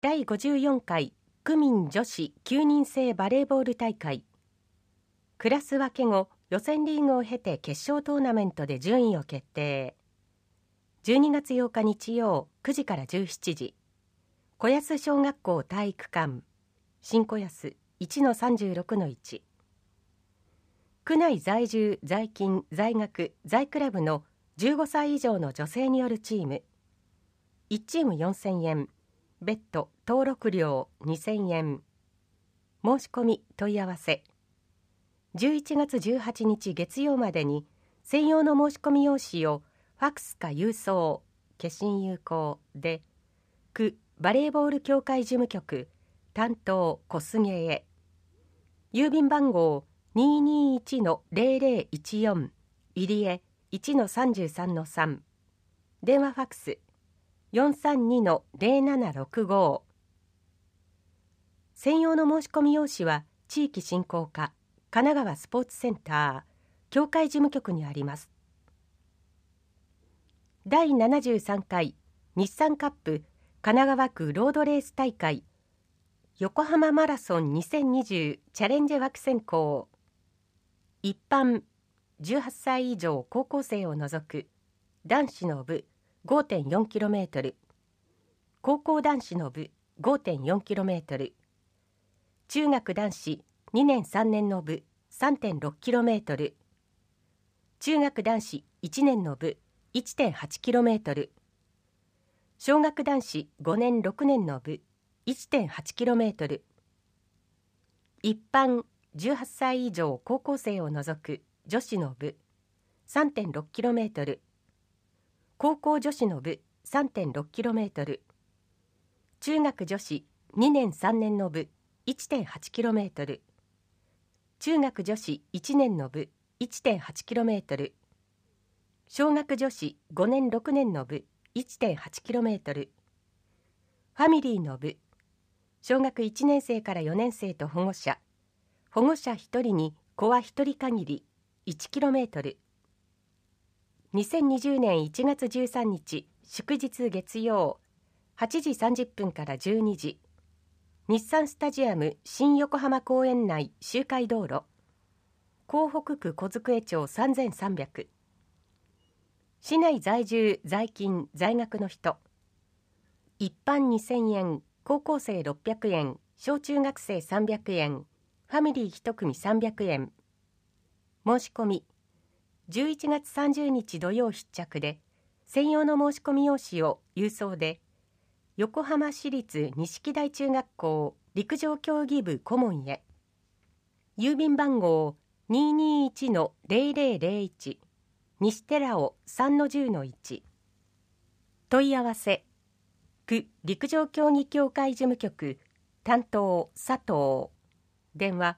第54回区民女子9人制バレーボール大会。クラス分け後、予選リーグを経て決勝トーナメントで順位を決定。12月8日日曜9時から17時、小安小学校体育館、新小安 1-36-1。区内在住、在勤、在学、在クラブの15歳以上の女性によるチーム。1チーム4000円、別途登録料2000円。申し込み問い合わせ。11月18日月曜までに専用の申し込み用紙をファクスか郵送、消印有効で、区バレーボール協会事務局担当小菅へ。郵便番号 221-0014 入江 1-33-3。電話ファクス 432-0765。専用の申し込み用紙は地域振興課神奈川スポーツセンター協会事務局にあります。第73回日産カップ神奈川区ロードレース大会横浜マラソン2020チャレンジ枠選考。一般18歳以上高校生を除く男子の部 5.4km、 高校男子の部 5.4km、 中学男子2年3年の部 3.6km、 中学男子1年の部 1.8km、 小学男子5年6年の部 1.8km。 一般18歳以上高校生を除く女子の部 3.6km、 高校女子の部 3.6km、 中学女子2年3年の部 1.8km、 中学女子1年の部 1.8km、 小学女子5年6年の部 1.8km、 ファミリーの部、小学1年生から4年生と保護者1人に子は1人限り 1km。 2020年1月13日祝日月曜8時30分から12時、日産スタジアム新横浜公園内周回道路、港北区小机町3300。市内在住在勤在学の人。一般2000円、高校生600円、小中学生300円、ファミリー1組300円。申し込み11月30日土曜必着で、専用の申し込み用紙を郵送で、横浜市立錦台中学校陸上競技部顧問へ。郵便番号 221-0001 西寺尾 3-10-1。問い合わせ。区陸上競技協会事務局担当佐藤。電話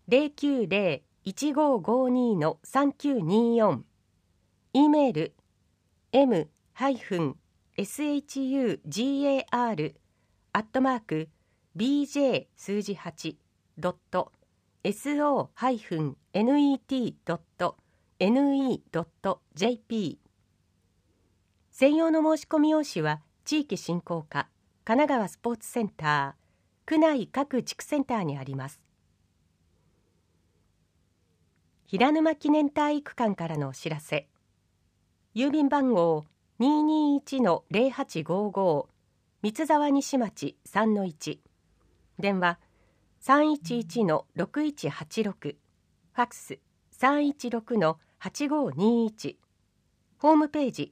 090-1552-3924。E メール m-shugr@bj 数字 8.so-net.ne.jp。 専用の申し込み用紙は地域振興課神奈川スポーツセンター区内各地区センターにあります。平沼記念体育館からのお知らせ。郵便番号 221-0855 三沢西町 3-1。 電話 311-6186。 ファクス 316-8521。 ホームページ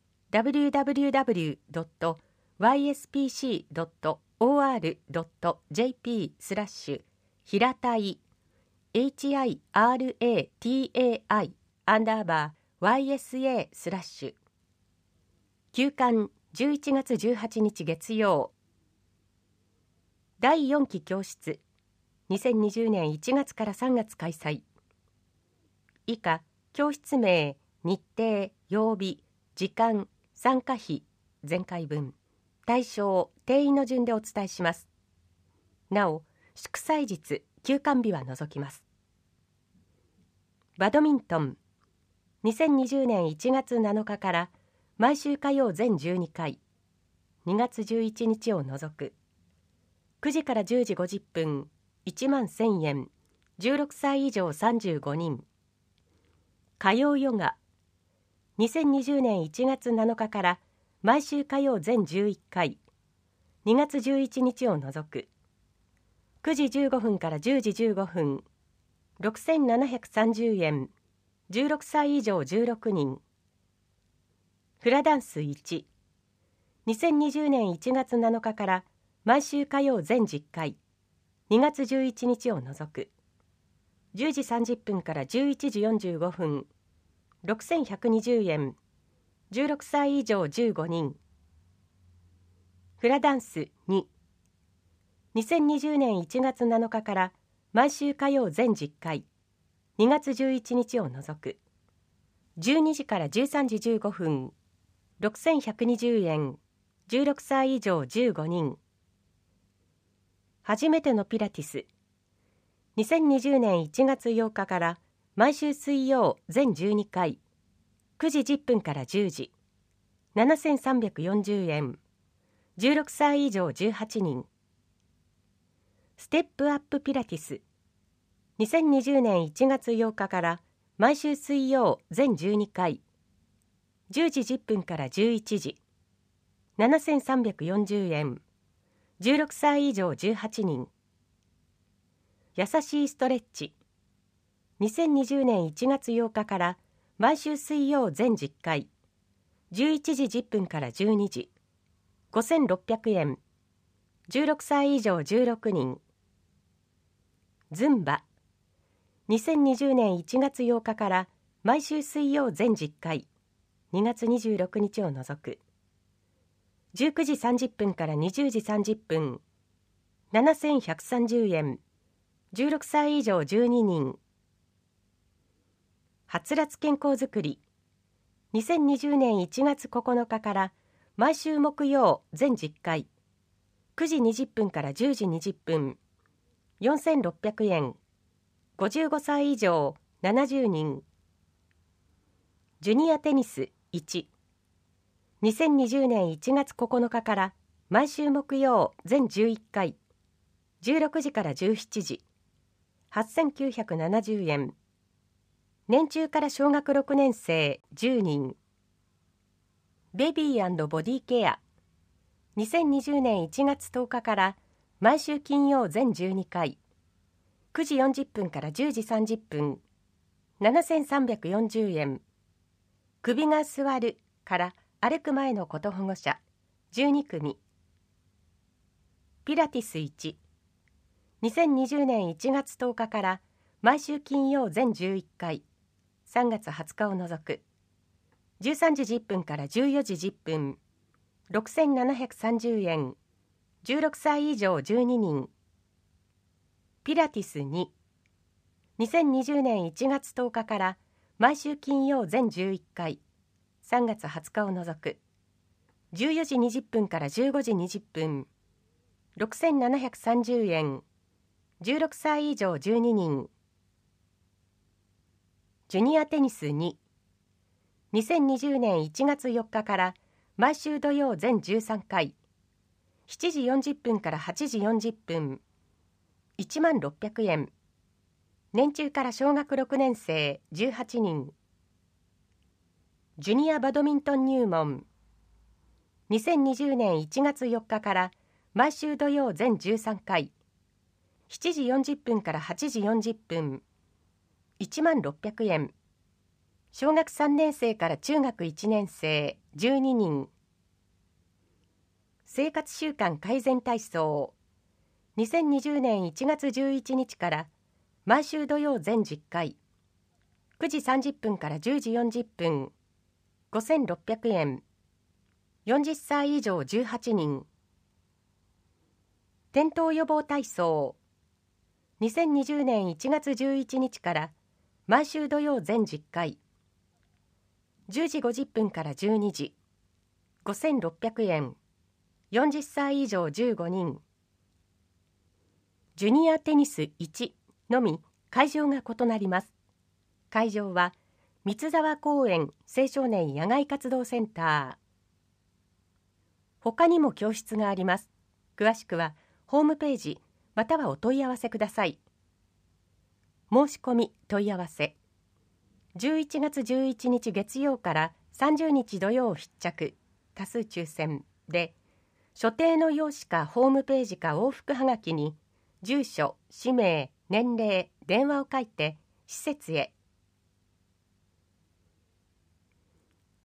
www.yspc.or.jp 平たい HIRATAI_YSA/休館11月18日月曜。第4期教室2020年1月から3月開催。以下教室名、日程、曜日、時間、参加費、前回分、対象、定員の順でお伝えします。なお祝祭日、休館日は除きます。バドミントン2020年1月7日から毎週火曜全12回、2月11日を除く 9時から10時50分、1万1000円、16歳以上35人。火曜ヨガ、2020年1月7日から毎週火曜全11回、2月11日を除く。9時15分から10時15分、6730円、16歳以上16人。フラダンス1、2020年1月7日から毎週火曜全10回、2月11日を除く。10時30分から11時45分、6120円、16歳以上15人。フラダンス2、2020年1月7日から毎週火曜全10回、2月11日を除く。12時から13時15分、6120円、16歳以上15人。初めてのピラティス、2020年1月8日から毎週水曜全12回、9時10分から10時、7340円、16歳以上18人。ステップアップピラティス、2020年1月8日から毎週水曜全12回、10時10分から11時、7340円、16歳以上18人。優しいストレッチ、2020年1月8日から毎週水曜全10回、11時10分から12時、5600円、16歳以上16人。ズンバ、2020年1月8日から毎週水曜全10回、2月26日を除く。19時30分から20時30分、7130円、16歳以上12人。はつらつ健康づくり、2020年1月9日から毎週木曜全10回、9時20分から10時20分、4600円、55歳以上70人。ジュニアテニス1、2020年1月9日から毎週木曜全11回、16時から17時、8970円。年中から小学6年生10人。ベビー&ボディケア、2020年1月10日から毎週金曜全12回、9時40分から10時30分、7340円。首が座るから歩く前のこと保護者12組。ピラティス1、2020年1月10日から毎週金曜全11回、3月20日を除く。13時10分から14時10分、6730円、16歳以上12人。ピラティス2、2020年1月10日から毎週金曜全11回、3月20日を除く。14時20分から15時20分、6730円、16歳以上12人。ジュニアテニス2、2020年1月4日から毎週土曜全13回、7時40分から8時40分、1600円。年中から小学6年生18人。ジュニアバドミントン入門、2020年1月4日から毎週土曜全13回、7時40分から8時40分、1600円。小学3年生から中学1年生12人。生活習慣改善体操、2020年1月11日から毎週土曜全10回、9時30分から10時40分、5600円。40歳以上18人。転倒予防体操、2020年1月11日から毎週土曜全10回、10時50分から12時、5600円。40歳以上15人。ジュニアテニス1のみ会場が異なります。会場は三沢公園青少年野外活動センター。他にも教室があります。詳しくはホームページまたはお問い合わせください。申し込み問い合わせ11月11日月曜から30日土曜必着、多数抽選で、所定の用紙かホームページか往復はがきに住所、氏名、年齢、電話を書いて施設へ